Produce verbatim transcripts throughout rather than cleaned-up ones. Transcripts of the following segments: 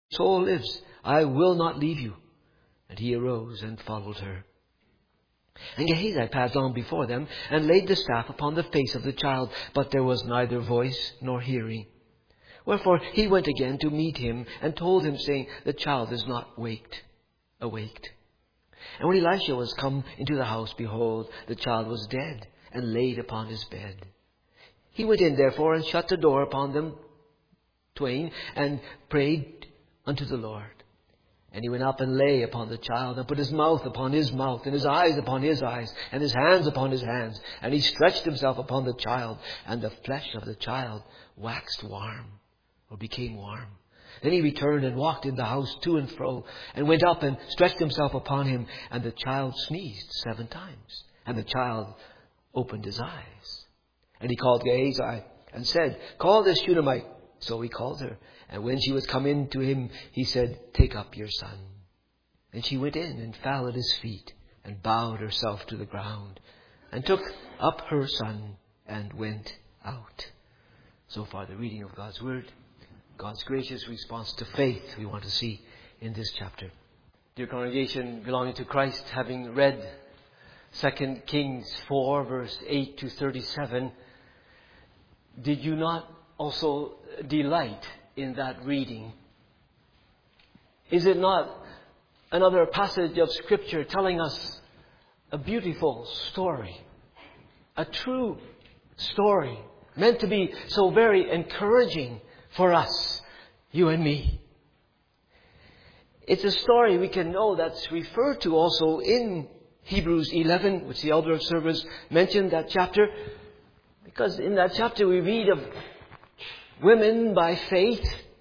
soul lives, I will not leave you. And he arose and followed her. And Gehazi passed on before them, and laid the staff upon the face of the child, but there was neither voice nor hearing. Wherefore he went again to meet him, and told him, saying, The child is not waked, awaked. And when Elisha was come into the house, behold, the child was dead, and laid upon his bed. He went in therefore, and shut the door upon them twain, and prayed unto the Lord. And he went up and lay upon the child, and put his mouth upon his mouth, and his eyes upon his eyes, and his hands upon his hands. And he stretched himself upon the child, and the flesh of the child waxed warm, or became warm. Then he returned and walked in the house to and fro, and went up and stretched himself upon him, and the child sneezed seven times. And the child opened his eyes. And he called Gehazi, and said, Call this Shunammite. So he called her. And when she was come in to him, he said, Take up your son. And she went in and fell at his feet, and bowed herself to the ground, and took up her son, and went out. So far the reading of God's Word. God's gracious response to faith we want to see in this chapter. Dear congregation belonging to Christ, having read Second Kings four, verse eight to thirty-seven, did you not also delight in that reading? Is it not another passage of Scripture telling us a beautiful story, a true story, meant to be so very encouraging for us, you and me? It's a story we can know that's referred to also in Hebrews eleven, which the elder observers mentioned that chapter, because in that chapter we read of women by faith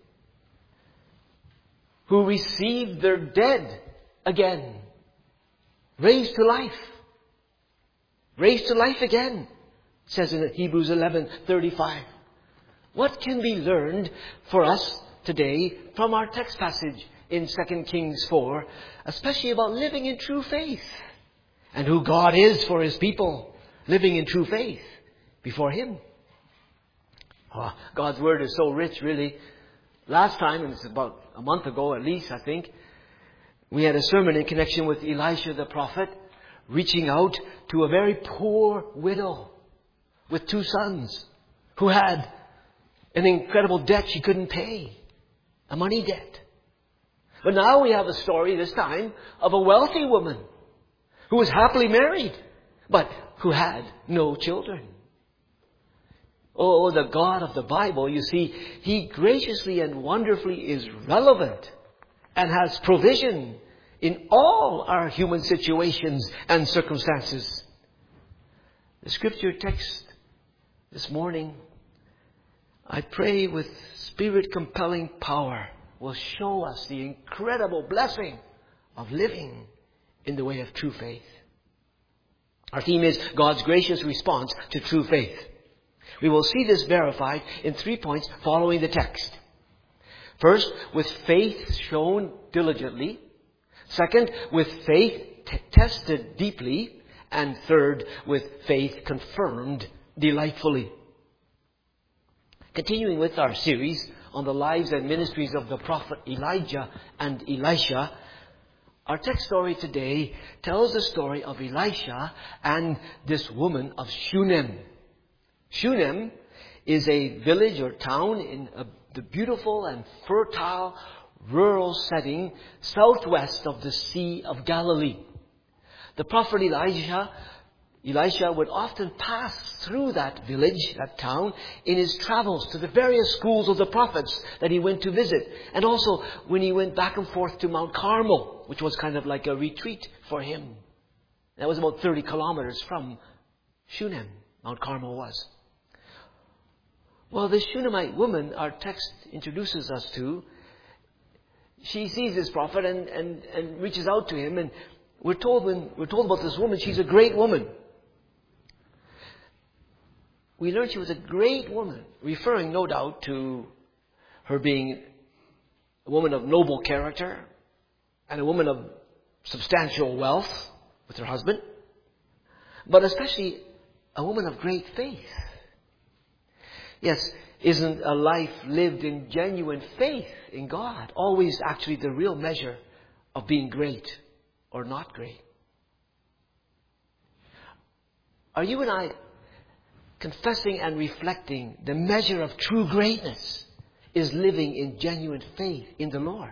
who received their dead again, raised to life. Raised to life again, it says in Hebrews eleven thirty-five. What can be learned for us today from our text passage in Second Kings four, especially about living in true faith and who God is for His people living in true faith before Him? Oh, God's Word is so rich, really. Last time, and it's about a month ago at least, I think, we had a sermon in connection with Elisha the prophet reaching out to a very poor widow with two sons who had an incredible debt she couldn't pay, a money debt. But now we have a story this time of a wealthy woman who was happily married, but who had no children. Oh, the God of the Bible, you see, He graciously and wonderfully is relevant and has provision in all our human situations and circumstances. The Scripture text this morning, I pray with Spirit-compelling power, will show us the incredible blessing of living in the way of true faith. Our theme is God's gracious response to true faith. We will see this verified in three points following the text. First, with faith shown diligently. Second, with faith t- tested deeply. And third, with faith confirmed delightfully. Continuing with our series on the lives and ministries of the prophet Elijah and Elisha, our text story today tells the story of Elisha and this woman of Shunem. Shunem is a village or town in a, the beautiful and fertile rural setting southwest of the Sea of Galilee. The prophet Elijah, Elisha would often pass through that village, that town, in his travels to the various schools of the prophets that he went to visit. And also when he went back and forth to Mount Carmel, which was kind of like a retreat for him. That was about thirty kilometers from Shunem, Mount Carmel was. Well, this Shunammite woman, our text introduces us to, she sees this prophet and, and, and reaches out to him. And we're told when we're told about this woman, she's a great woman. We learned she was a great woman, referring no doubt to her being a woman of noble character and a woman of substantial wealth with her husband, but especially a woman of great faith. Yes, isn't a life lived in genuine faith in God always actually the real measure of being great or not great? Are you and I confessing and reflecting the measure of true greatness is living in genuine faith in the Lord?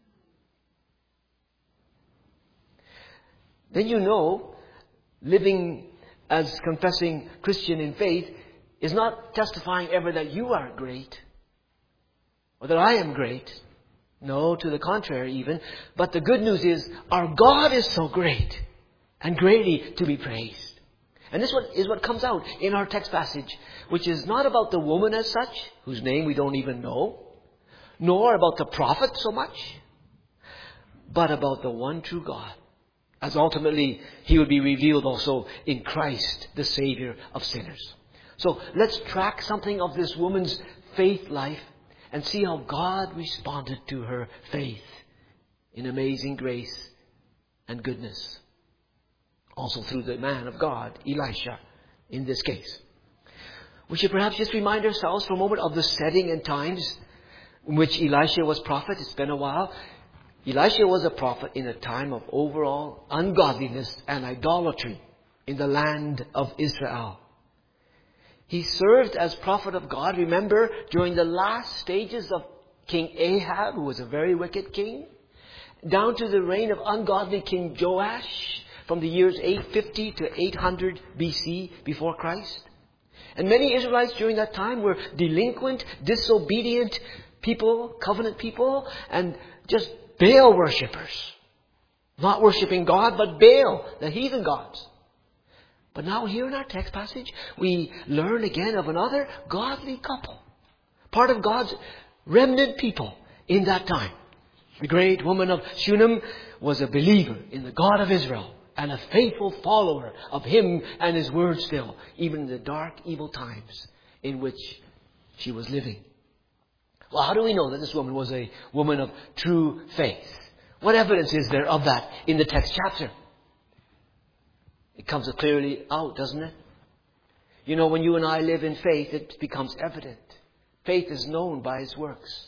Then you know, living as confessing Christian in faith is not testifying ever that you are great or that I am great. No, to the contrary even. But the good news is our God is so great and greatly to be praised. And this is what comes out in our text passage, which is not about the woman as such, whose name we don't even know, nor about the prophet so much, but about the one true God, as ultimately He will be revealed also in Christ, the Savior of sinners. So let's track something of this woman's faith life and see how God responded to her faith in amazing grace and goodness. Also through the man of God, Elisha, in this case. We should perhaps just remind ourselves for a moment of the setting and times in which Elisha was prophet. It's been a while. Elisha was a prophet in a time of overall ungodliness and idolatry in the land of Israel. He served as prophet of God, remember, during the last stages of King Ahab, who was a very wicked king, down to the reign of ungodly King Joash, from the years eight fifty to eight hundred B C before Christ. And many Israelites during that time were delinquent, disobedient people, covenant people, and just Baal worshippers. Not worshipping God, but Baal, the heathen gods. But now here in our text passage, we learn again of another godly couple. Part of God's remnant people in that time. The great woman of Shunem was a believer in the God of Israel, and a faithful follower of Him and His Word still, even in the dark, evil times in which she was living. Well, how do we know that this woman was a woman of true faith? What evidence is there of that in the text chapter? It comes clearly out, doesn't it? You know, when you and I live in faith, it becomes evident. Faith is known by its works.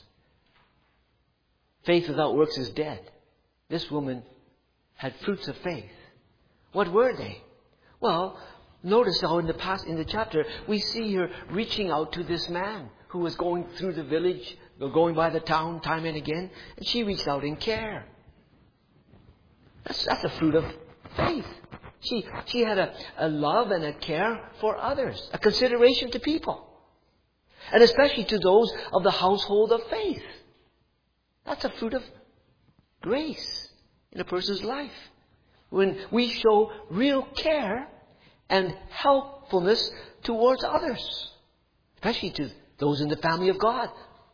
Faith without works is dead. This woman had fruits of faith. What were they? Well, notice how in the past, in the chapter, we see her reaching out to this man who was going through the village, or going by the town time and again, and she reached out in care. That's, that's a fruit of faith. She, she had a, a love and a care for others, a consideration to people, and especially to those of the household of faith. That's a fruit of grace in a person's life. When we show real care and helpfulness towards others, especially to those in the family of God.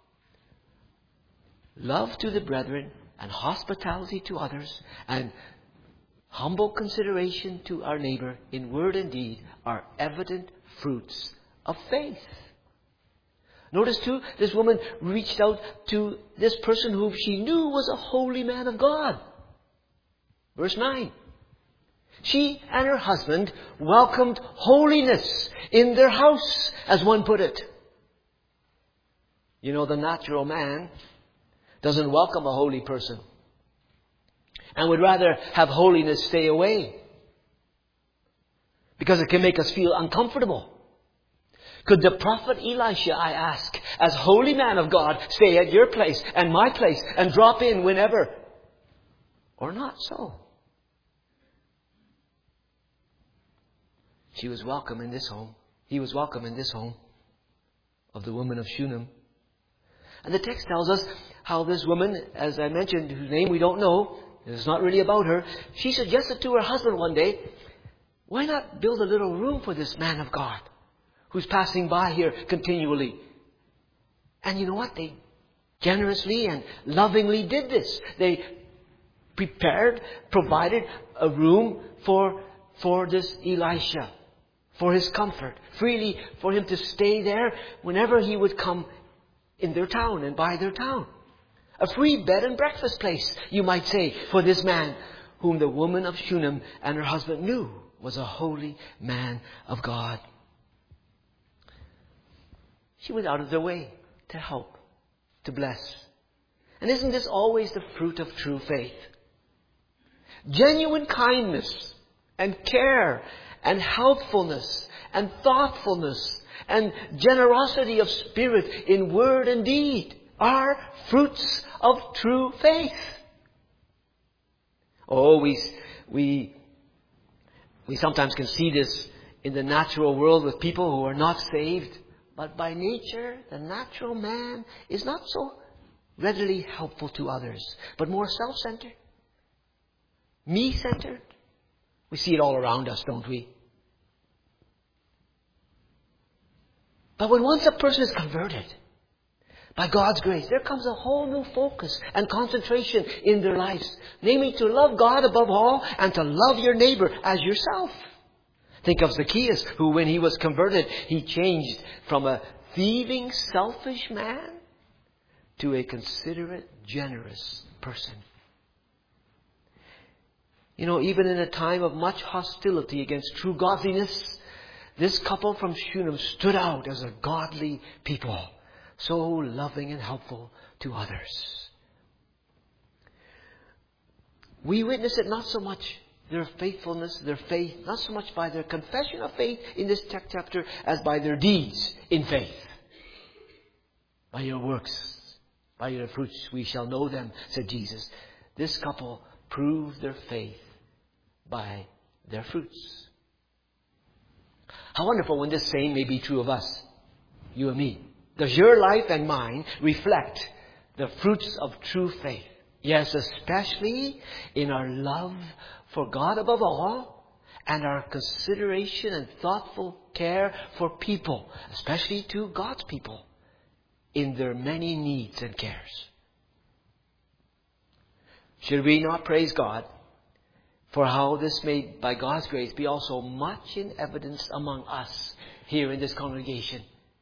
Love to the brethren and hospitality to others and humble consideration to our neighbor in word and deed are evident fruits of faith. Notice too, this woman reached out to this person who she knew was a holy man of God. Verse nine. She and her husband welcomed holiness in their house, as one put it. You know, the natural man doesn't welcome a holy person and would rather have holiness stay away because it can make us feel uncomfortable. Could the prophet Elisha, I ask, as holy man of God, stay at your place and my place and drop in whenever? Or not so? She was welcome in this home. He was welcome in this home of the woman of Shunem. And the text tells us how this woman, as I mentioned, whose name we don't know, it's not really about her, she suggested to her husband one day, why not build a little room for this man of God who's passing by here continually? And you know what? They generously and lovingly did this. They prepared, provided a room for, for this Elisha, for his comfort, freely for him to stay there whenever he would come in their town and by their town. A free bed and breakfast place, you might say, for this man whom the woman of Shunem and her husband knew was a holy man of God. She went out of their way to help, to bless. And isn't this always the fruit of true faith? Genuine kindness and care and helpfulness and thoughtfulness and generosity of spirit in word and deed are fruits of true faith. Oh, we, we, we sometimes can see this in the natural world with people who are not saved. But by nature, the natural man is not so readily helpful to others, but more self-centered, me-centered. We see it all around us, don't we? But when once a person is converted, by God's grace, there comes a whole new focus and concentration in their lives. Namely, to love God above all and to love your neighbor as yourself. Think of Zacchaeus, who when he was converted, he changed from a thieving, selfish man to a considerate, generous person. You know, even in a time of much hostility against true godliness, this couple from Shunem stood out as a godly people, so loving and helpful to others. We witness it not so much their faithfulness, their faith, not so much by their confession of faith in this text chapter as by their deeds in faith. By your works, by your fruits we shall know them, said Jesus. This couple proved their faith by their fruits. How wonderful when this same may be true of us, you and me. Does your life and mine reflect the fruits of true faith? Yes, especially in our love for God above all and our consideration and thoughtful care for people, especially to God's people, in their many needs and cares. Should we not praise God for how this may, by God's grace, be also much in evidence among us here in this congregation?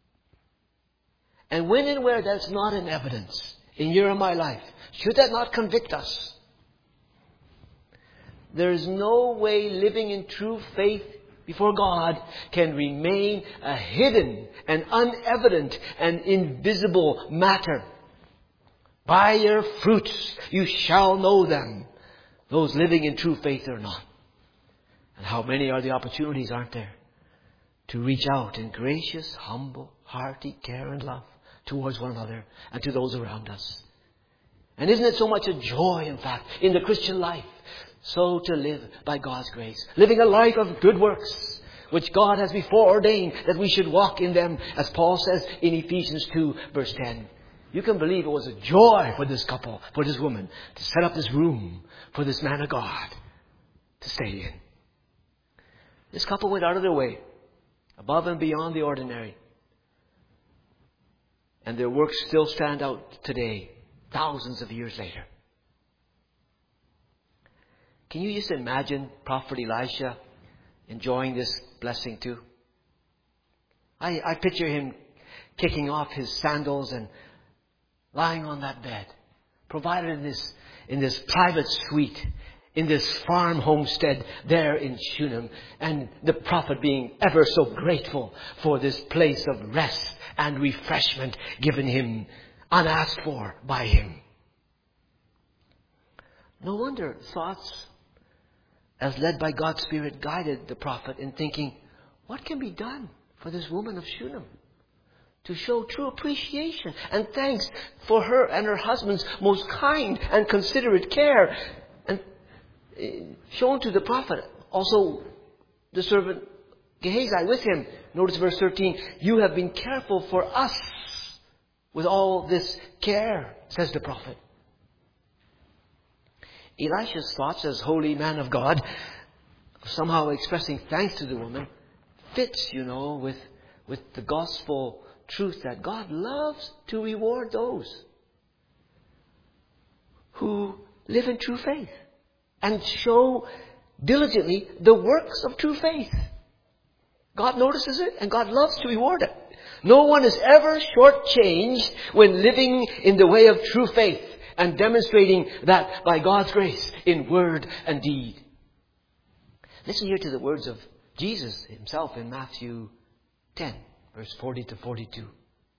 And when and where that's not in evidence in your and my life, should that not convict us? There is no way living in true faith before God can remain a hidden and unevident and invisible matter. By your fruits you shall know them, those living in true faith or not. And how many are the opportunities, aren't there, to reach out in gracious, humble, hearty care and love towards one another and to those around us. And isn't it so much a joy, in fact, in the Christian life, so to live by God's grace, living a life of good works, which God has before ordained that we should walk in them, as Paul says in Ephesians two, verse ten. You can believe it was a joy for this couple, for this woman, to set up this room for this man of God to stay in. This couple went out of their way, above and beyond the ordinary. And their works still stand out today, thousands of years later. Can you just imagine Prophet Elisha enjoying this blessing too? I, I picture him kicking off his sandals and lying on that bed, provided in this, in this private suite, in this farm homestead there in Shunem, and the prophet being ever so grateful for this place of rest and refreshment given him, unasked for by him. No wonder thoughts, as led by God's Spirit, guided the prophet in thinking, what can be done for this woman of Shunem to show true appreciation and thanks for her and her husband's most kind and considerate care, and shown to the prophet, also the servant Gehazi with him. Notice verse thirteen, you have been careful for us with all this care, says the prophet. Elisha's thoughts as holy man of God, somehow expressing thanks to the woman, fits, you know, with, with the gospel truth that God loves to reward those who live in true faith and show diligently the works of true faith. God notices it and God loves to reward it. No one is ever shortchanged when living in the way of true faith and demonstrating that by God's grace in word and deed. Listen here to the words of Jesus himself in Matthew ten, verse forty to forty-two.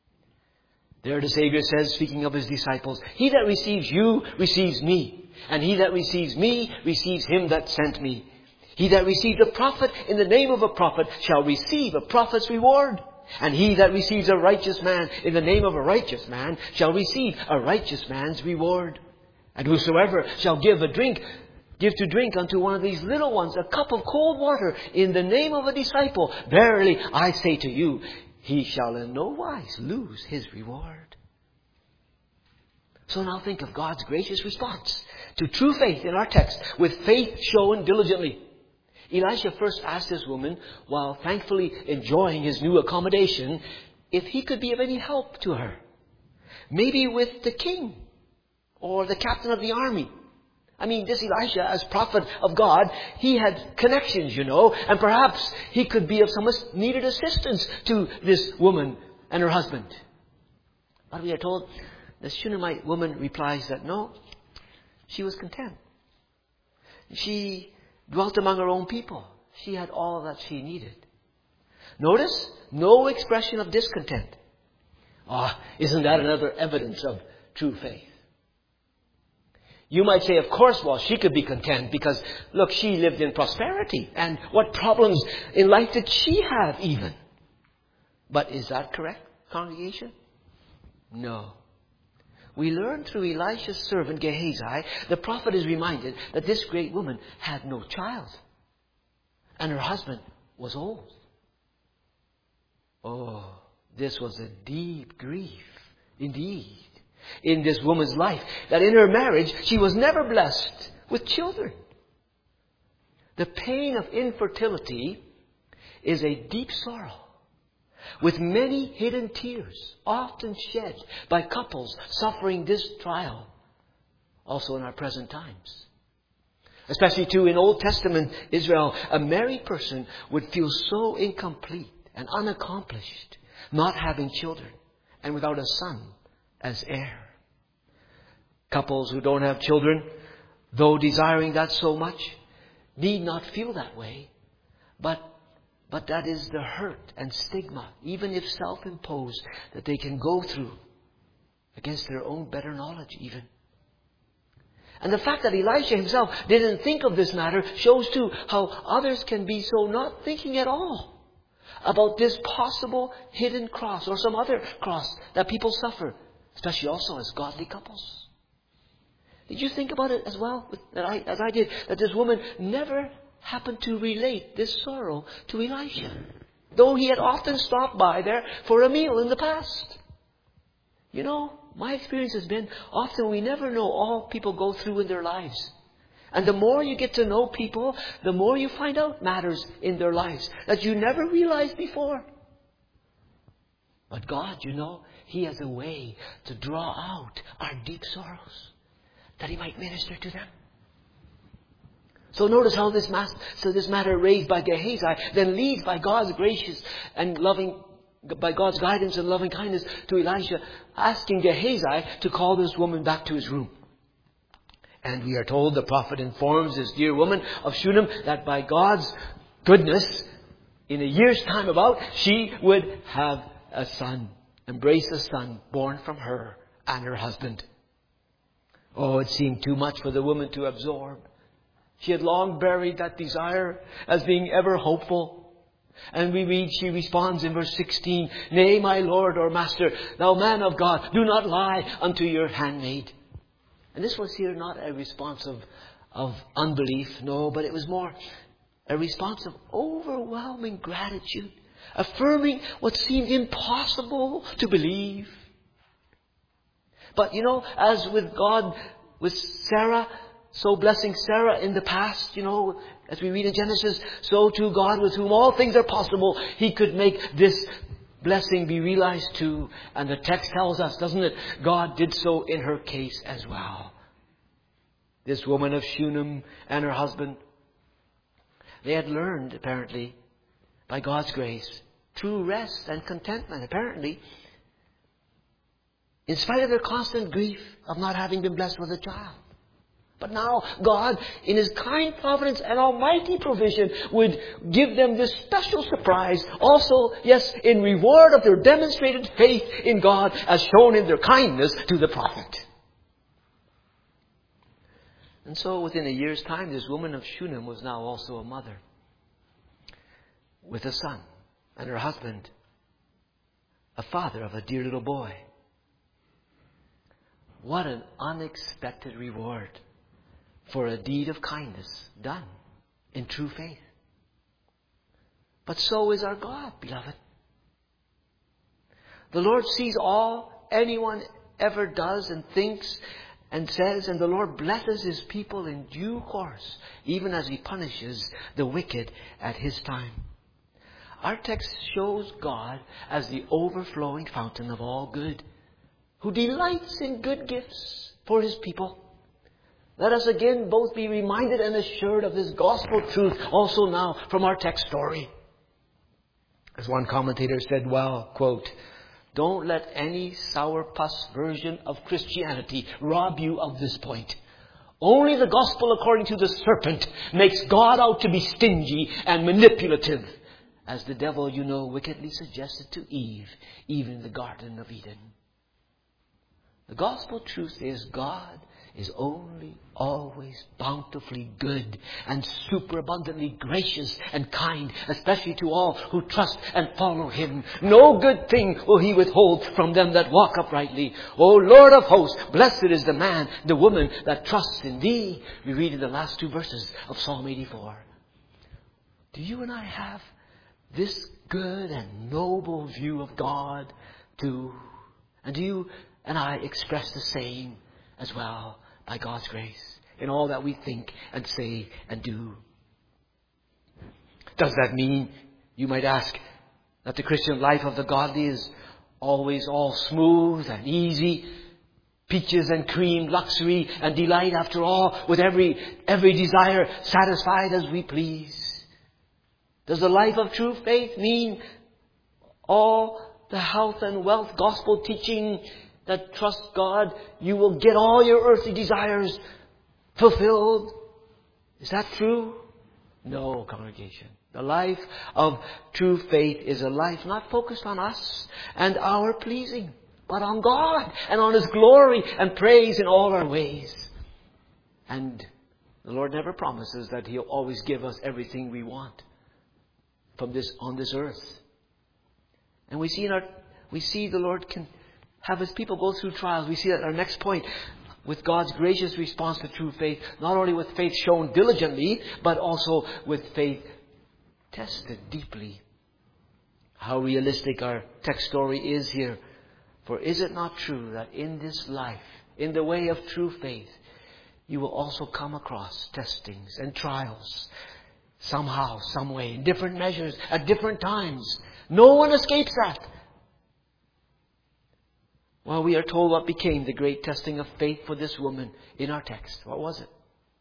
There the Savior says, speaking of His disciples, "He that receives you receives me, and he that receives me receives him that sent me. He that receives a prophet in the name of a prophet shall receive a prophet's reward. And he that receives a righteous man in the name of a righteous man shall receive a righteous man's reward. And whosoever shall give a drink, give to drink unto one of these little ones a cup of cold water in the name of a disciple, verily I say to you, he shall in no wise lose his reward." So now think of God's gracious response to true faith in our text, with faith shown diligently. Elisha first asked this woman, while thankfully enjoying his new accommodation, if he could be of any help to her. Maybe with the king or the captain of the army. I mean, this Elisha, as prophet of God, he had connections, you know, and perhaps he could be of some needed assistance to this woman and her husband. But we are told the Shunammite woman replies that no, she was content. She dwelt among her own people. She had all that she needed. Notice, no expression of discontent. Ah, isn't that another evidence of true faith? You might say, of course, well, she could be content because, look, she lived in prosperity. And what problems in life did she have even? But is that correct, congregation? No. We learn through Elisha's servant Gehazi, the prophet is reminded that this great woman had no child. And her husband was old. Oh, this was a deep grief indeed in this woman's life, that in her marriage she was never blessed with children. The pain of infertility is a deep sorrow, with many hidden tears often shed by couples suffering this trial, also in our present times. Especially too in Old Testament Israel, a married person would feel so incomplete and unaccomplished, not having children and without a son as heir. Couples who don't have children, though desiring that so much, need not feel that way. But But that is the hurt and stigma, even if self-imposed, that they can go through against their own better knowledge even. And the fact that Elisha himself didn't think of this matter shows too how others can be so not thinking at all about this possible hidden cross or some other cross that people suffer, especially also as godly couples. Did you think about it as well, that I, as I did, that this woman never happened to relate this sorrow to Elisha, though he had often stopped by there for a meal in the past? You know, my experience has been often we never know all people go through in their lives. And the more you get to know people, the more you find out matters in their lives that you never realized before. But God, you know, He has a way to draw out our deep sorrows, that He might minister to them. So notice how this, mass, so this matter raised by Gehazi then leads by God's gracious and loving, by God's guidance and loving kindness to Elisha, asking Gehazi to call this woman back to his room. And we are told the prophet informs this dear woman of Shunem that by God's goodness, in a year's time about, she would have a son, embrace a son born from her and her husband. Oh, it seemed too much for the woman to absorb. She had long buried that desire as being ever hopeful. And we read, she responds in verse sixteen, "Nay, my Lord or Master, thou man of God, do not lie unto your handmaid." And this was here not a response of, of unbelief, no, but it was more a response of overwhelming gratitude, affirming what seemed impossible to believe. But you know, as with God, with Sarah, so blessing Sarah in the past, you know, as we read in Genesis, so too God, with whom all things are possible, He could make this blessing be realized too. And the text tells us, doesn't it? God did so in her case as well. This woman of Shunem and her husband, they had learned, apparently, by God's grace, true rest and contentment, apparently, in spite of their constant grief of not having been blessed with a child. But now God, in His kind providence and almighty provision, would give them this special surprise. Also, yes, in reward of their demonstrated faith in God as shown in their kindness to the prophet. And so within a year's time, this woman of Shunem was now also a mother with a son, and her husband, a father of a dear little boy. What an unexpected reward for a deed of kindness done in true faith. But so is our God, beloved. The Lord sees all anyone ever does and thinks and says, and the Lord blesses His people in due course, even as He punishes the wicked at His time. Our text shows God as the overflowing fountain of all good, who delights in good gifts for His people. Let us again both be reminded and assured of this gospel truth also now from our text story. As one commentator said, well, quote, "Don't let any sourpuss version of Christianity rob you of this point. Only the gospel according to the serpent makes God out to be stingy and manipulative, as the devil, you know, wickedly suggested to Eve, even in the Garden of Eden. The gospel truth is God is only always bountifully good and superabundantly gracious and kind, especially to all who trust and follow Him. No good thing will He withhold from them that walk uprightly. O Lord of hosts, blessed is the man, the woman that trusts in Thee." We read in the last two verses of Psalm eighty-four. Do you and I have this good and noble view of God too? And do you and I express the same as well by God's grace in all that we think and say and do? Does that mean, you might ask, that the Christian life of the godly is always all smooth and easy, peaches and cream, luxury and delight after all, with every every desire satisfied as we please? Does the life of true faith mean all the health and wealth gospel teaching that trust God, you will get all your earthly desires fulfilled? Is that true? No, congregation. The life of true faith is a life not focused on us and our pleasing, but on God and on His glory and praise in all our ways. And the Lord never promises that He'll always give us everything we want from this on this earth. And we see in our we see the Lord can have His people go through trials. We see that our next point, with God's gracious response to true faith, not only with faith shown diligently, but also with faith tested deeply. How realistic our text story is here. For is it not true that in this life, in the way of true faith, you will also come across testings and trials, somehow, some way, in different measures, at different times? No one escapes that. Well, we are told what became the great testing of faith for this woman in our text. What was it?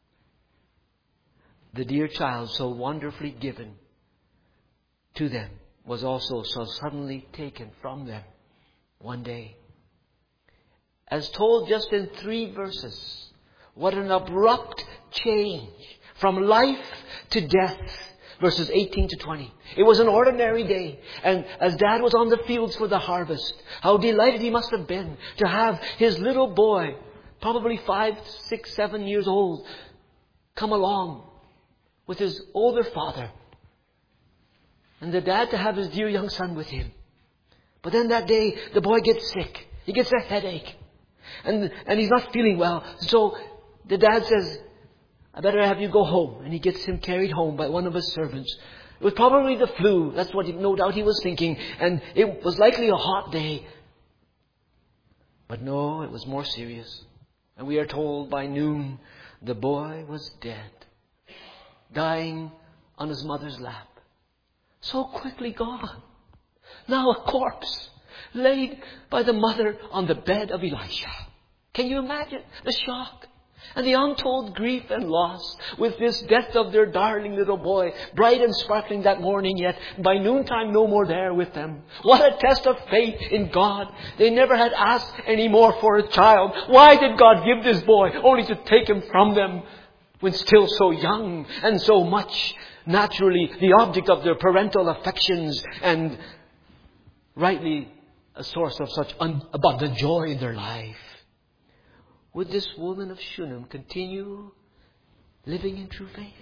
The dear child, so wonderfully given to them, was also so suddenly taken from them one day. As told just in three verses, what an abrupt change from life to death. Verses eighteen to twenty. It was an ordinary day. And as Dad was on the fields for the harvest, how delighted he must have been to have his little boy, probably five, six, seven years old, come along with his older father. And the dad to have his dear young son with him. But then that day, the boy gets sick. He gets a headache. And, and he's not feeling well. So the dad says, "I better have you go home." And he gets him carried home by one of his servants. It was probably the flu. That's what he, no doubt he was thinking. And it was likely a hot day. But no, it was more serious. And we are told by noon, the boy was dead, dying on his mother's lap. So quickly gone. Now a corpse, laid by the mother on the bed of Elisha. Can you imagine the shock? And the untold grief and loss with this death of their darling little boy, bright and sparkling that morning, yet by noontime no more there with them. What a test of faith in God. They never had asked any more for a child. Why did God give this boy only to take him from them when still so young and so much naturally the object of their parental affections and rightly a source of such un- abundant joy in their life? Would this woman of Shunem continue living in true faith?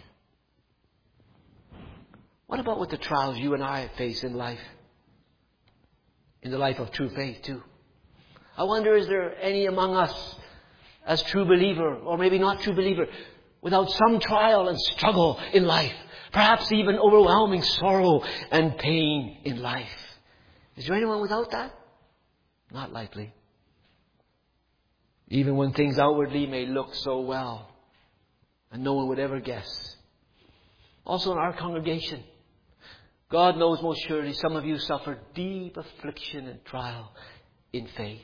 What about with the trials you and I face in life? In the life of true faith too. I wonder, is there any among us as true believer, or maybe not true believer, without some trial and struggle in life? Perhaps even overwhelming sorrow and pain in life. Is there anyone without that? Not likely. Even when things outwardly may look so well, and no one would ever guess. Also in our congregation, God knows most surely some of you suffer deep affliction and trial in faith.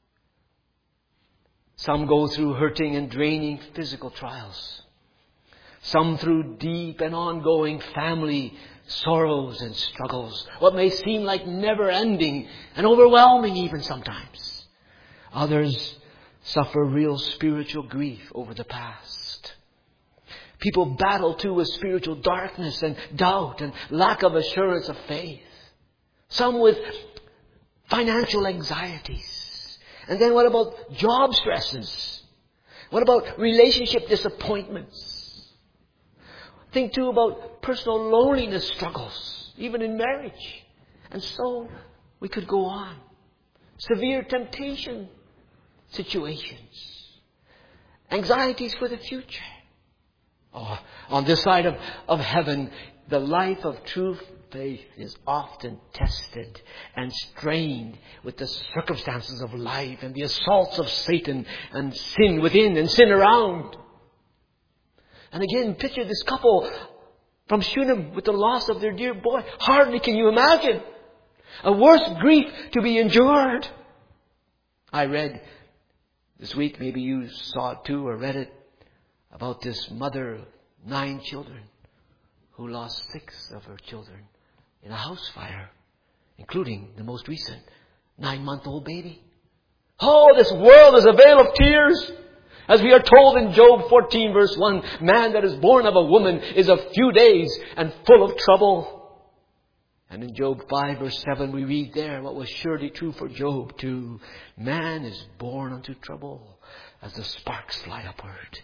Some go through hurting and draining physical trials. Some through deep and ongoing family sorrows and struggles. What may seem like never ending and overwhelming even sometimes. Others suffer real spiritual grief over the past. People battle too with spiritual darkness and doubt and lack of assurance of faith. Some with financial anxieties. And then what about job stresses? What about relationship disappointments? Think too about personal loneliness struggles, even in marriage. And so we could go on. Severe temptation situations. Anxieties for the future. Oh, on this side of, of heaven, the life of true faith is often tested and strained with the circumstances of life and the assaults of Satan and sin within and sin around. And again, picture this couple from Shunem with the loss of their dear boy. Hardly can you imagine a worse grief to be endured. I read this week, maybe you saw it too or read it, about this mother of nine children who lost six of her children in a house fire, including the most recent nine-month-old baby. Oh, this world is a vale of tears. As we are told in Job fourteen verse one, man that is born of a woman is of few days and full of trouble. And in Job five verse seven we read there what was surely true for Job too. Man is born unto trouble as the sparks fly upward.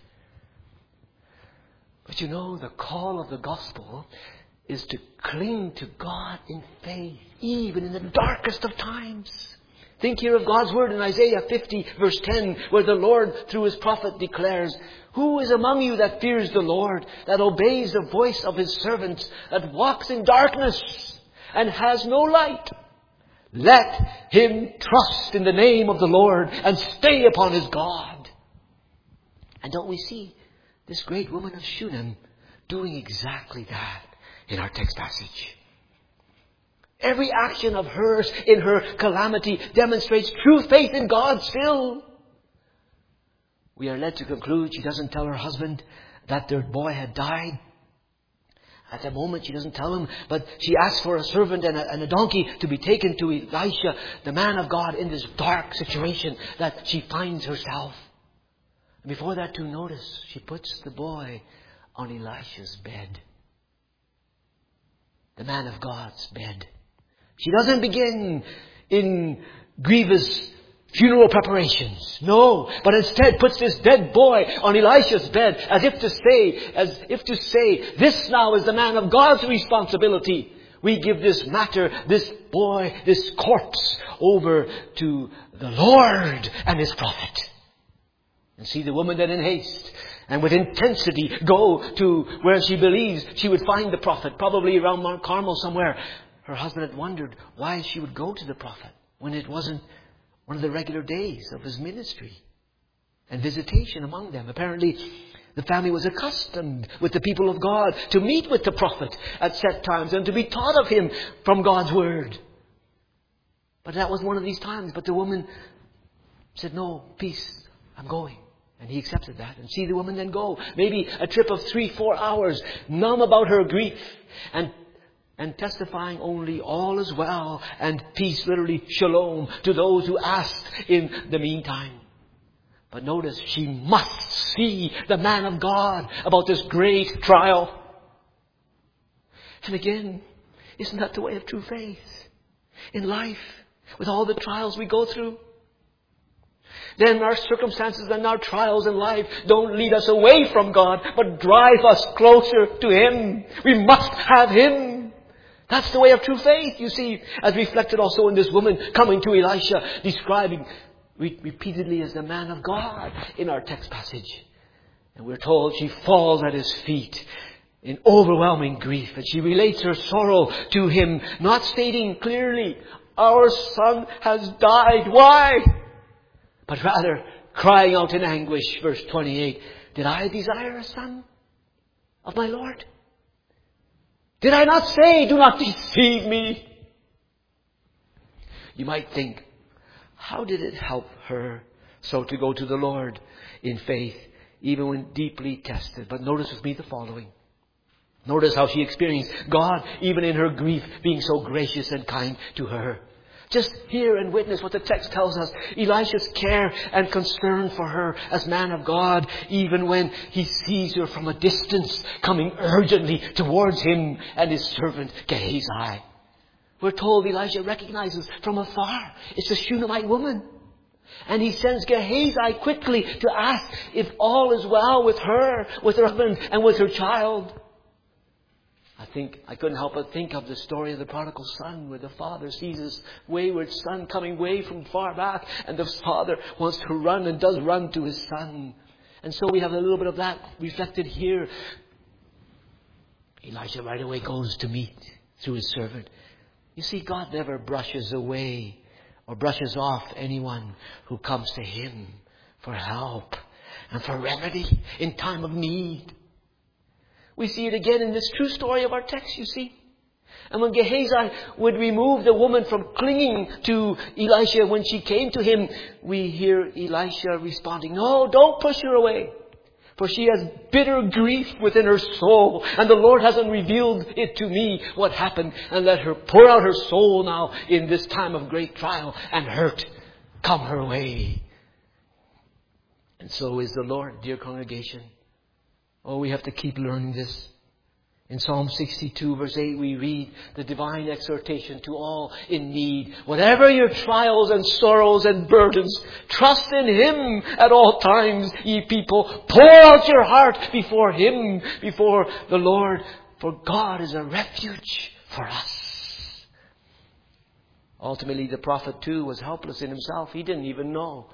But you know, the call of the gospel is to cling to God in faith, even in the darkest of times. Think here of God's word in Isaiah fifty verse ten, where the Lord through his prophet declares, "Who is among you that fears the Lord, that obeys the voice of his servants, that walks in darkness and has no light? Let him trust in the name of the Lord and stay upon his God." And don't we see this great woman of Shunem doing exactly that in our text passage? Every action of hers in her calamity demonstrates true faith in God still. We are led to conclude she doesn't tell her husband that their boy had died. At the moment, she doesn't tell him, but she asks for a servant and a, and a donkey to be taken to Elisha, the man of God, in this dark situation that she finds herself. And before that, to notice, she puts the boy on Elisha's bed. The man of God's bed. She doesn't begin in grievous funeral preparations. No, but instead puts this dead boy on Elisha's bed as if to say, as if to say, this now is the man of God's responsibility. We give this matter, this boy, this corpse over to the Lord and his prophet. And see the woman then in haste and with intensity go to where she believes she would find the prophet, probably around Mount Carmel somewhere. Her husband had wondered why she would go to the prophet when it wasn't one of the regular days of his ministry and visitation among them. Apparently, the family was accustomed with the people of God to meet with the prophet at set times and to be taught of him from God's word. But that was one of these times. But the woman said, "No, peace, I'm going." And he accepted that. And see the woman then go. Maybe a trip of three, four hours, numb about her grief. And and testifying only all is well and peace, literally shalom, to those who asked in the meantime. But notice, she must see the man of God about this great trial. And again, isn't that the way of true faith? In life, with all the trials we go through, then our circumstances and our trials in life don't lead us away from God, but drive us closer to Him. We must have Him. That's the way of true faith, you see, as reflected also in this woman coming to Elisha, describing re- repeatedly as the man of God in our text passage. And we're told she falls at His feet in overwhelming grief. And she relates her sorrow to Him, not stating clearly, our son has died. Why? But rather crying out in anguish, verse twenty-eight, did I desire a son of my Lord? Did I not say, do not deceive me? You might think, how did it help her so to go to the Lord in faith, even when deeply tested? But notice with me the following. Notice how she experienced God, even in her grief, being so gracious and kind to her. Just hear and witness what the text tells us. Elisha's care and concern for her as man of God, even when he sees her from a distance coming urgently towards him and his servant Gehazi. We're told Elisha recognizes from afar it's the Shunammite woman. And he sends Gehazi quickly to ask if all is well with her, with her husband and with her child. I think I couldn't help but think of the story of the prodigal son, where the father sees his wayward son coming way from far back, and the father wants to run and does run to his son. And so we have a little bit of that reflected here. Elisha right away goes to meet through his servant. You see, God never brushes away or brushes off anyone who comes to Him for help and for remedy in time of need. We see it again in this true story of our text, you see. And when Gehazi would remove the woman from clinging to Elisha when she came to him, we hear Elisha responding, no, don't push her away. For she has bitter grief within her soul, and the Lord hasn't revealed it to me what happened. And let her pour out her soul now in this time of great trial and hurt come her way. And so is the Lord, dear congregation. Oh, we have to keep learning this. In Psalm sixty-two, verse eight, we read the divine exhortation to all in need. Whatever your trials and sorrows and burdens, trust in Him at all times, ye people. Pour out your heart before Him, before the Lord. For God is a refuge for us. Ultimately, the prophet too was helpless in himself. He didn't even know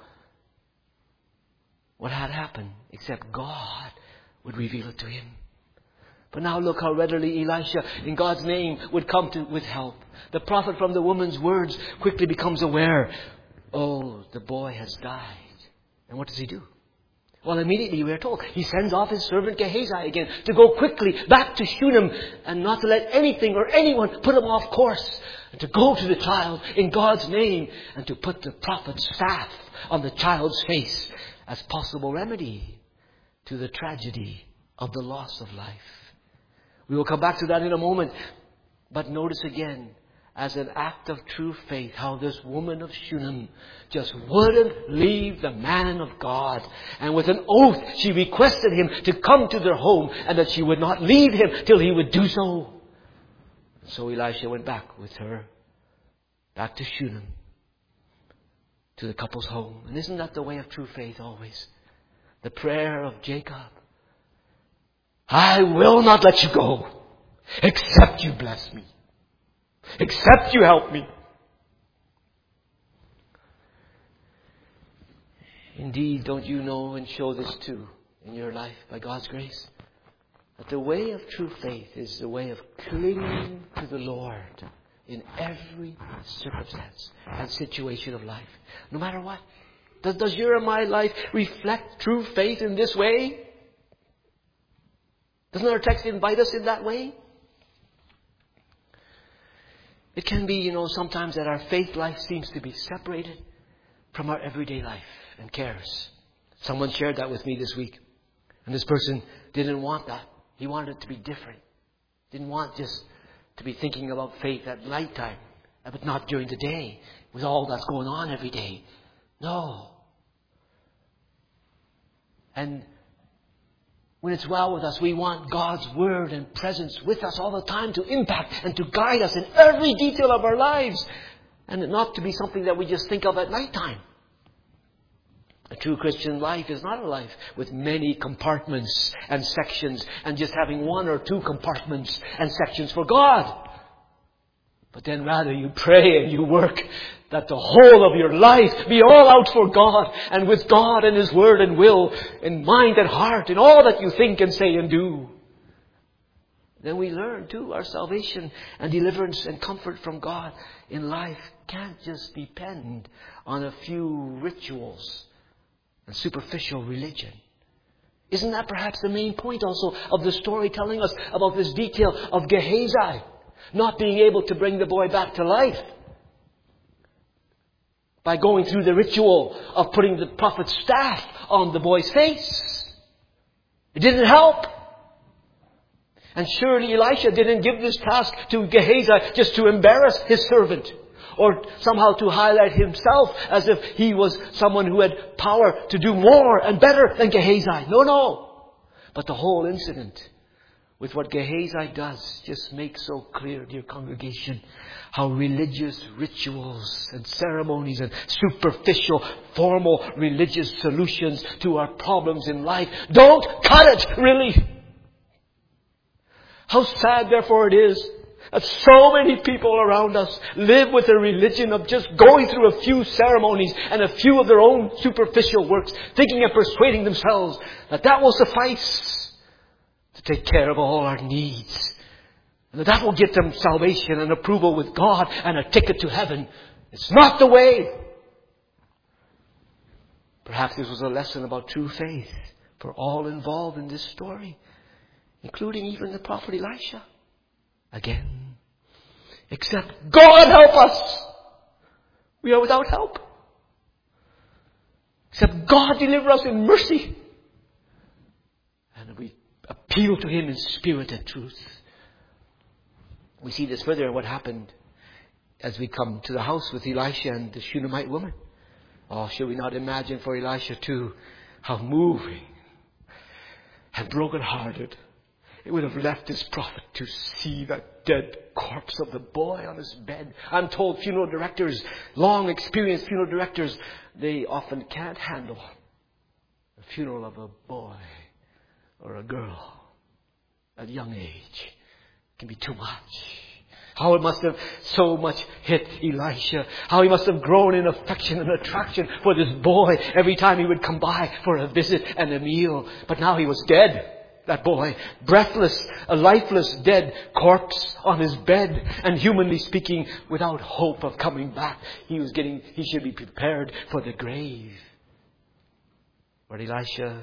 what had happened, except God would reveal it to him. But now look how readily Elisha, in God's name, would come to with help. The prophet, from the woman's words, quickly becomes aware. Oh, the boy has died. And what does he do? Well, immediately we are told he sends off his servant Gehazi again to go quickly back to Shunem and not to let anything or anyone put him off course. And to go to the child in God's name and to put the prophet's staff on the child's face as possible remedy to the tragedy of the loss of life. We will come back to that in a moment. But notice again, as an act of true faith, how this woman of Shunem just wouldn't leave the man of God. And with an oath, she requested him to come to their home and that she would not leave him till he would do so. So Elisha went back with her, back to Shunem, to the couple's home. And isn't that the way of true faith always? The prayer of Jacob. I will not let you go, except you bless me, except you help me. Indeed, don't you know and show this too in your life by God's grace? That the way of true faith is the way of clinging to the Lord in every circumstance and situation of life, no matter what. Does, does your and my life reflect true faith in this way? Doesn't our text invite us in that way? It can be, you know, sometimes that our faith life seems to be separated from our everyday life and cares. Someone shared that with me this week. And this person didn't want that. He wanted it to be different. Didn't want just to be thinking about faith at nighttime, but not during the day with all that's going on every day. No. And when it's well with us, we want God's Word and presence with us all the time to impact and to guide us in every detail of our lives. And not to be something that we just think of at nighttime. A true Christian life is not a life with many compartments and sections and just having one or two compartments and sections for God. But then rather you pray and you work that the whole of your life be all out for God and with God and His Word and will in mind and heart in all that you think and say and do. Then we learn too our salvation and deliverance and comfort from God in life can't just depend on a few rituals and superficial religion. Isn't that perhaps the main point also of the story telling us about this detail of Gehazi not being able to bring the boy back to life by going through the ritual of putting the prophet's staff on the boy's face? It didn't help. And surely Elisha didn't give this task to Gehazi just to embarrass his servant or somehow to highlight himself as if he was someone who had power to do more and better than Gehazi. No, no. But the whole incident with what Gehazi does just makes so clear, dear congregation, how religious rituals and ceremonies and superficial, formal religious solutions to our problems in life don't cut it, really. How sad, therefore, it is that so many people around us live with a religion of just going through a few ceremonies and a few of their own superficial works, thinking and persuading themselves that that will suffice to take care of all our needs. And that that will get them salvation and approval with God and a ticket to heaven. It's not the way. Perhaps this was a lesson about true faith for all involved in this story, including even the prophet Elisha. Again, except God help us, we are without help. Except God deliver us in mercy, and we appeal to Him in spirit and truth. We see this further in what happened as we come to the house with Elisha and the Shunammite woman. Oh, should we not imagine for Elisha too how moving and broken-hearted it would have left his prophet to see that dead corpse of the boy on his bed. I'm told funeral directors, long experienced funeral directors, they often can't handle the funeral of a boy or a girl at a young age. It can be too much. How it must have so much hit Elisha. How he must have grown in affection and attraction for this boy every time he would come by for a visit and a meal. But now he was dead. That boy, breathless, a lifeless, dead corpse on his bed, and humanly speaking, without hope of coming back. He was getting, he should be prepared for the grave. But Elisha,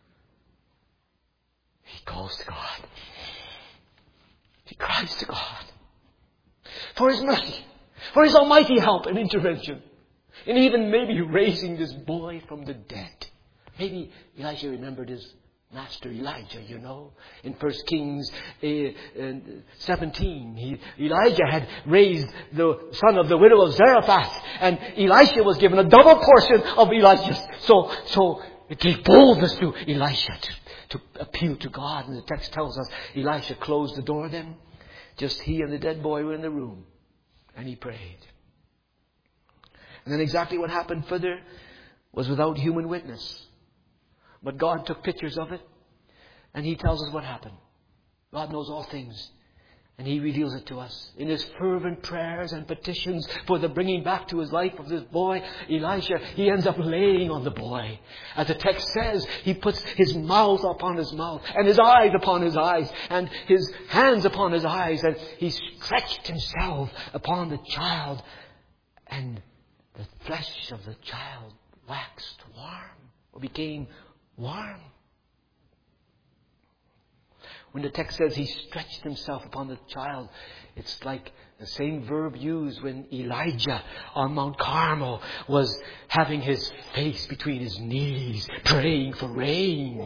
he calls to God. He cries to God for His mercy, for His almighty help and intervention, and even maybe raising this boy from the dead. Maybe Elisha remembered his Master Elijah, you know. In First Kings uh, uh, seventeen, he, Elijah had raised the son of the widow of Zarephath, and Elisha was given a double portion of Elijah's. So, so it gave boldness to Elisha to, to appeal to God. And the text tells us Elisha closed the door then. Just he and the dead boy were in the room, and he prayed. And then exactly what happened further was without human witness. But God took pictures of it, and He tells us what happened. God knows all things, and He reveals it to us. In his fervent prayers and petitions for the bringing back to his life of this boy, Elisha, he ends up laying on the boy. As the text says, he puts his mouth upon his mouth, and his eyes upon his eyes, and his hands upon his eyes, and he stretched himself upon the child, and the flesh of the child waxed warm, or became warm. When the text says he stretched himself upon the child, it's like the same verb used when Elijah on Mount Carmel was having his face between his knees, praying for rain.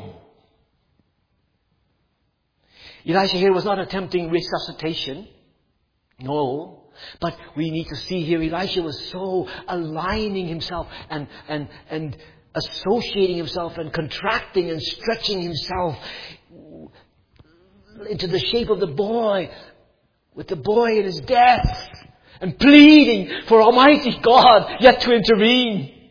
Elisha here was not attempting resuscitation. No. But we need to see here Elisha was so aligning himself and, and, and associating himself and contracting and stretching himself into the shape of the boy, with the boy in his death, and pleading for Almighty God yet to intervene.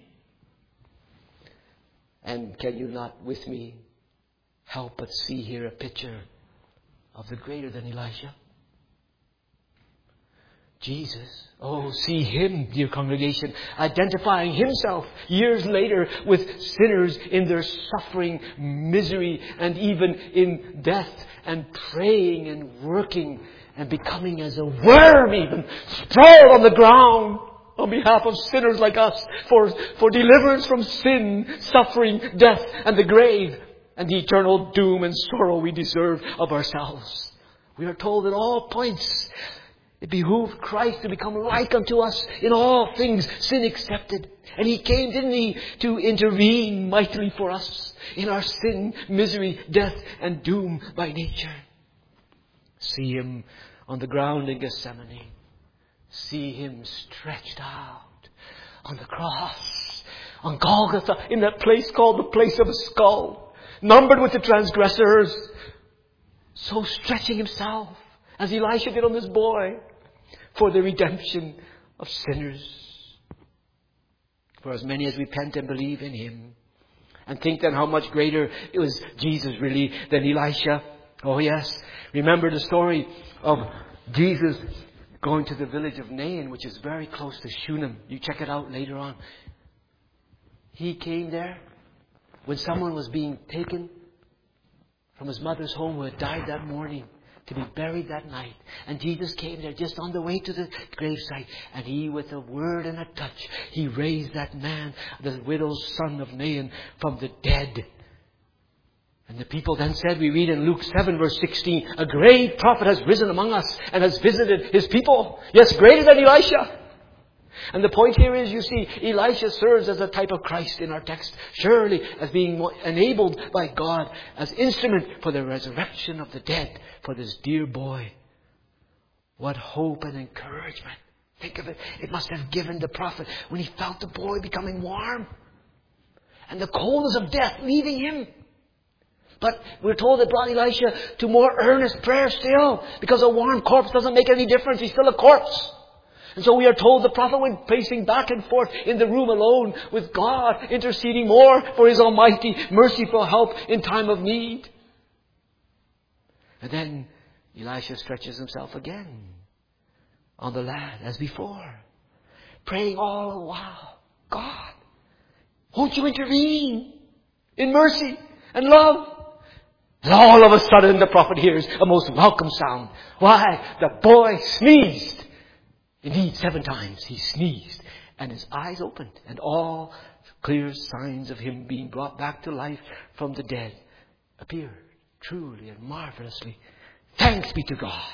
And can you not with me help but see here a picture of the greater than Elisha? Jesus. Oh, see Him, dear congregation, identifying Himself years later with sinners in their suffering, misery, and even in death, and praying and working and becoming as a worm even, sprawled on the ground on behalf of sinners like us for, for deliverance from sin, suffering, death, and the grave, and the eternal doom and sorrow we deserve of ourselves. We are told at all points it behooved Christ to become like unto us in all things, sin accepted. And He came, didn't He, to intervene mightily for us in our sin, misery, death, and doom by nature. See Him on the ground in Gethsemane. See Him stretched out on the cross, on Golgotha, in that place called the place of a skull, numbered with the transgressors, so stretching Himself, as Elisha did on this boy, for the redemption of sinners. For as many as repent and believe in Him. And think then how much greater it was Jesus really than Elisha. Oh yes, remember the story of Jesus going to the village of Nain, which is very close to Shunem. You check it out later on. He came there when someone was being taken from his mother's home who had died that morning, to be buried that night. And Jesus came there just on the way to the gravesite. And He, with a word and a touch, He raised that man, the widow's son of Nain, from the dead. And the people then said, we read in Luke seven verse sixteen, a great prophet has risen among us and has visited His people. Yes, greater than Elisha. And the point here is, you see, Elisha serves as a type of Christ in our text. Surely as being enabled by God as instrument for the resurrection of the dead for this dear boy. What hope and encouragement. Think of it. It must have given the prophet when he felt the boy becoming warm. And the coldness of death leaving him. But we're told it brought Elisha to more earnest prayer still. Because a warm corpse doesn't make any difference. He's still a corpse. And so we are told the prophet went pacing back and forth in the room alone with God, interceding more for His almighty, merciful help in time of need. And then Elisha stretches himself again on the lad as before, praying all the while, God, won't You intervene in mercy and love? And all of a sudden the prophet hears a most welcome sound. Why? The boy sneezed. Indeed, seven times he sneezed, and his eyes opened, and all clear signs of him being brought back to life from the dead appeared truly and marvelously. Thanks be to God.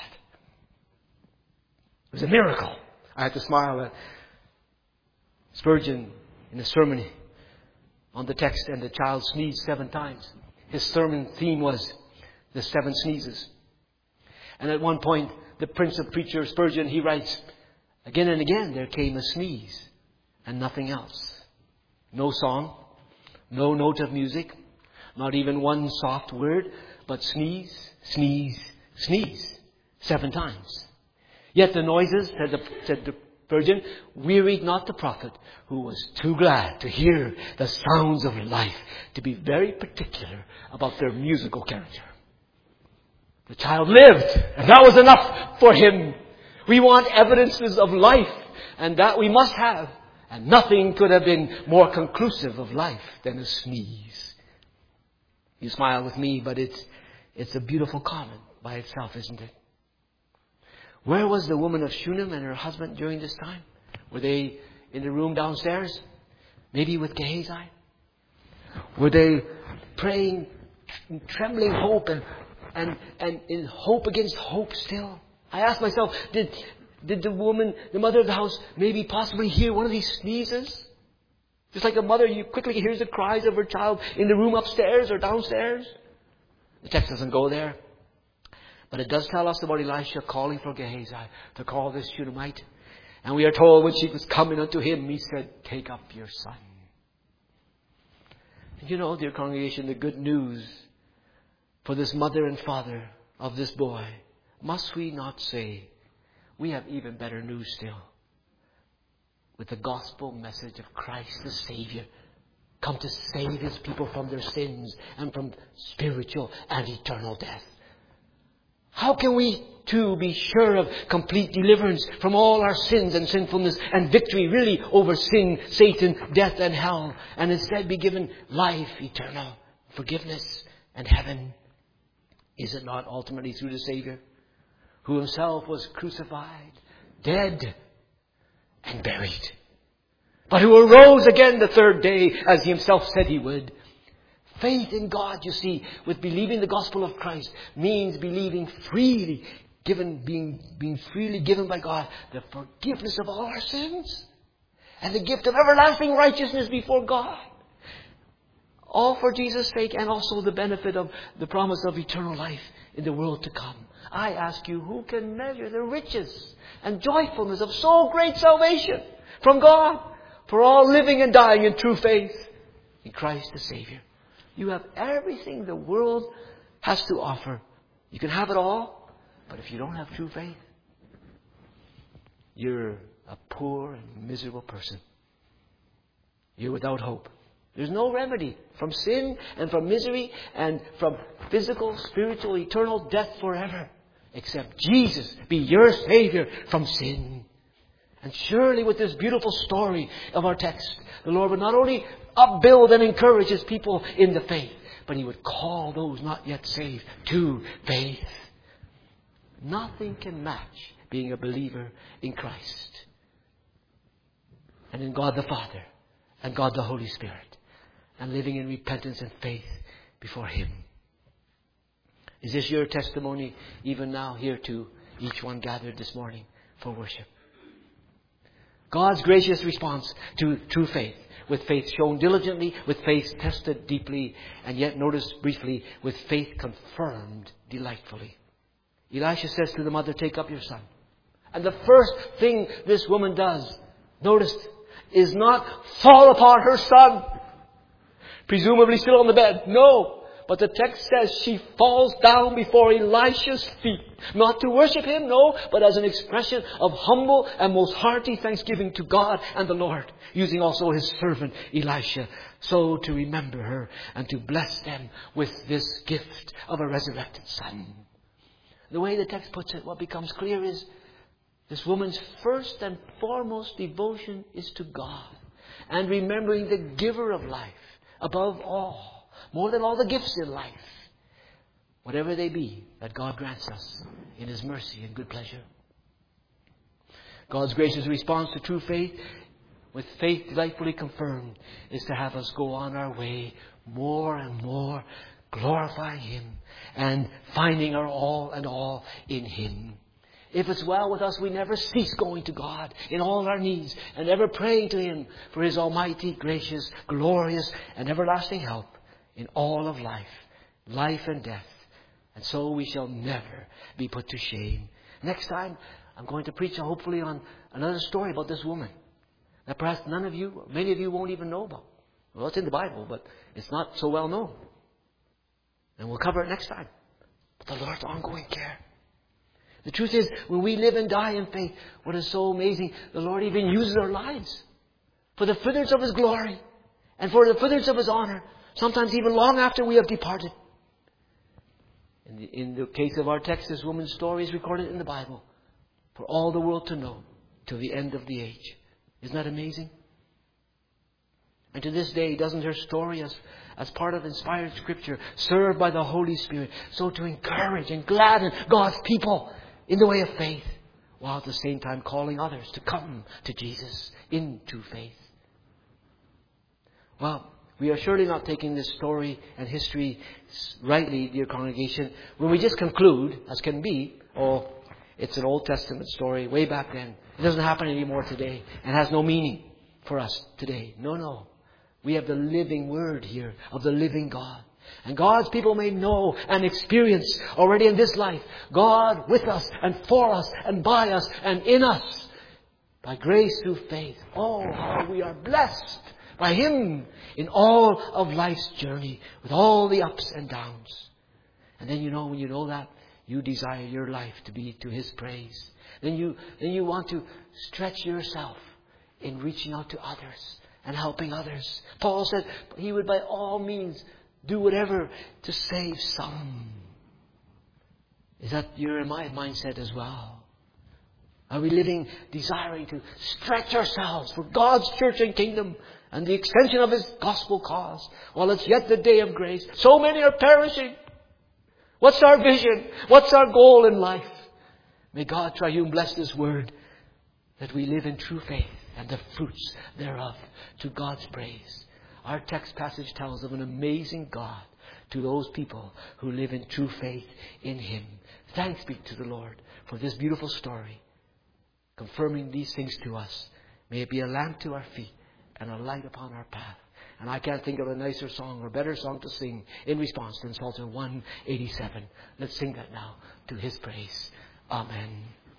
It was a miracle. I had to smile at Spurgeon in a sermon on the text, and the child sneezed seven times. His sermon theme was the seven sneezes. And at one point, the Prince of Preachers, Spurgeon, he writes, again and again there came a sneeze and nothing else. No song, no note of music, not even one soft word, but sneeze, sneeze, sneeze, seven times. Yet the noises, said the, said the Spurgeon, wearied not the prophet, who was too glad to hear the sounds of life, to be very particular about their musical character. The child lived, and that was enough for him. We want evidences of life, and that we must have. And nothing could have been more conclusive of life than a sneeze. You smile with me, but it's it's a beautiful comment by itself, isn't it? Where was the woman of Shunem and her husband during this time? Were they in the room downstairs? Maybe with Gehazi? Were they praying in trembling hope and and, and in hope against hope still. I asked myself, did, did the woman, the mother of the house, maybe possibly hear one of these sneezes? Just like a mother, you quickly hears the cries of her child in the room upstairs or downstairs. The text doesn't go there. But it does tell us about Elisha calling for Gehazi to call this Shunammite. And we are told when she was coming unto him, he said, take up your son. And you know, dear congregation, the good news for this mother and father of this boy, must we not say, we have even better news still. With the gospel message of Christ the Savior, come to save His people from their sins and from spiritual and eternal death. How can we too be sure of complete deliverance from all our sins and sinfulness and victory really over sin, Satan, death and hell, and instead be given life eternal, forgiveness and heaven? Is it not ultimately through the Savior, who Himself was crucified, dead and buried, but who arose again the third day as He Himself said He would? Faith in God, you see, with believing the gospel of Christ, means believing freely, given, being, being freely given by God the forgiveness of all our sins and the gift of everlasting righteousness before God. All for Jesus' sake, and also the benefit of the promise of eternal life in the world to come. I ask you, who can measure the riches and joyfulness of so great salvation from God for all living and dying in true faith in Christ the Savior? You have everything the world has to offer. You can have it all, but if you don't have true faith, you're a poor and miserable person. You're without hope. There's no remedy from sin and from misery and from physical, spiritual, eternal death forever, except Jesus be your Savior from sin. And surely with this beautiful story of our text, the Lord would not only upbuild and encourage His people in the faith, but He would call those not yet saved to faith. Nothing can match being a believer in Christ and in God the Father and God the Holy Spirit, and living in repentance and faith before Him. Is this your testimony even now here too, each one gathered this morning for worship? God's gracious response to true faith, with faith shown diligently, with faith tested deeply, and yet, notice briefly, with faith confirmed delightfully. Elisha says to the mother, take up your son. And the first thing this woman does, notice, is not fall upon her son, presumably still on the bed. No. But the text says she falls down before Elisha's feet. Not to worship him, no, but as an expression of humble and most hearty thanksgiving to God and the Lord, using also His servant Elisha, so to remember her and to bless them with this gift of a resurrected son. The way the text puts it, what becomes clear is this woman's first and foremost devotion is to God and remembering the giver of life above all. More than all the gifts in life, whatever they be, that God grants us in His mercy and good pleasure. God's gracious response to true faith, with faith delightfully confirmed, is to have us go on our way more and more, glorifying Him and finding our all and all in Him. If it's well with us, we never cease going to God in all our needs and ever praying to Him for His almighty, gracious, glorious, and everlasting help in all of life, life and death. And so we shall never be put to shame. Next time, I'm going to preach hopefully on another story about this woman that perhaps none of you, many of you won't even know about. Well, it's in the Bible, but it's not so well known. And we'll cover it next time. But the Lord's ongoing care. The truth is, when we live and die in faith, what is so amazing, the Lord even uses our lives for the furtherance of His glory and for the furtherance of His honor. Sometimes even long after we have departed. In the, in the case of our text, this woman's story is recorded in the Bible for all the world to know till the end of the age. Isn't that amazing? And to this day, doesn't her story as, as part of inspired Scripture, serve by the Holy Spirit, so to encourage and gladden God's people in the way of faith, while at the same time calling others to come to Jesus into faith. Well, We are surely not taking this story and history rightly, dear congregation, when we just conclude, as can be, oh, it's an Old Testament story way back then. It doesn't happen anymore today and has no meaning for us today. No, no. We have the living Word here of the living God. And God's people may know and experience already in this life God with us and for us and by us and in us by grace through faith. Oh, how we are blessed by Him in all of life's journey with all the ups and downs. And then you know, when you know that, you desire your life to be to His praise. Then you, then you want to stretch yourself in reaching out to others and helping others. Paul said he would by all means do whatever to save some. Is that your and my mindset as well? Are we living desiring to stretch ourselves for God's church and kingdom and the extension of His gospel cause while it's yet the day of grace? So many are perishing. What's our vision? What's our goal in life? May God triune bless this word that we live in true faith and the fruits thereof to God's praise. Our text passage tells of an amazing God to those people who live in true faith in Him. Thanks be to the Lord for this beautiful story, confirming these things to us. May it be a lamp to our feet and a light upon our path. And I can't think of a nicer song or better song to sing in response than Psalter one eighty-seven. Let's sing that now to His praise. Amen.